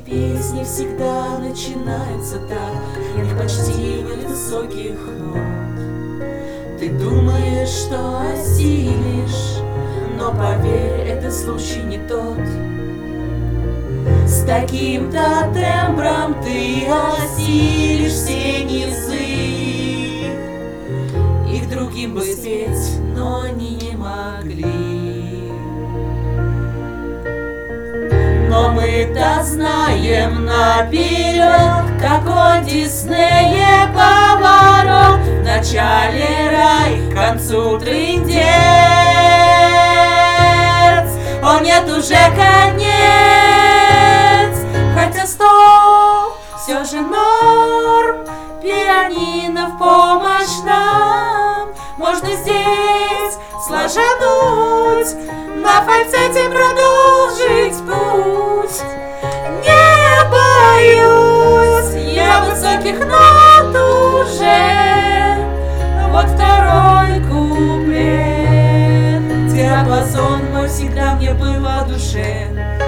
Песни всегда начинаются так, нет почти высоких нот. Ты думаешь, что осилишь, но поверь, это случай не тот. С таким-то тембром ты осилишь все низы. Их другим бы спеть, но они не могли. Но мы-то знаем наперед, какой Диснее поворот. В начале рай, к концу трындец. О нет, уже конец. Хотя стоп, все же норм. Пианино в помощь нам. Можно здесь сложануть, на фальцете продолжить путь. Не боюсь я высоких нот уже. Вот второй куплет. Диапазон мой всегда мне был о душе.